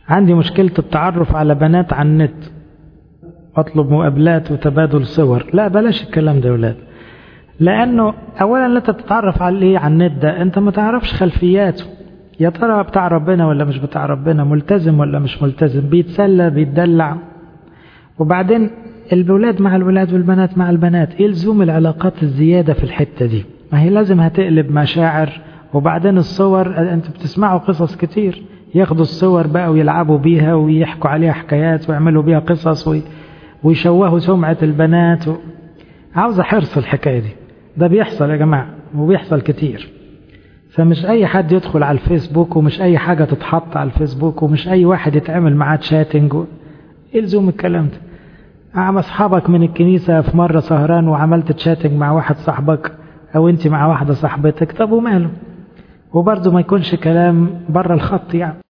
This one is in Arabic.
عندي مشكلة التعرف على بنات على النت، اطلب مقابلات وتبادل صور. لا بلاش الكلام ده يا ولاد، لانه اولا لا تتعرف عليه على النت ده انت ما تعرفش خلفياته، يا ترى بتاع ربنا ولا مش بتاع ربنا، ملتزم ولا مش ملتزم، بيتسلى بيتدلع. وبعدين الولاد مع الولاد والبنات مع البنات، ايه لزوم العلاقات الزيادة في الحتة دي؟ ما هي لازم هتقلب مشاعر. وبعدين الصور، انتوا بتسمعوا قصص كتير، ياخدوا الصور بقى ويلعبوا بيها ويحكوا عليها حكايات ويعملوا بيها قصص ويشوهوا سمعة البنات عاوزة حرص الحكاية دي. ده بيحصل يا جماعة وبيحصل كتير. فمش اي حد يدخل على الفيسبوك، ومش اي حاجة تتحط على الفيسبوك، ومش اي واحد يتعمل معاه تشاتنج ايه لزوم الكلام ده؟ عم اصحابك من الكنيسة في مرة سهران وعملت تشاتنج مع واحد صاحبك، او انت مع واحدة صاحبتك، طب وماله؟ وبرضه ما يكونش كلام بره الخط يعني.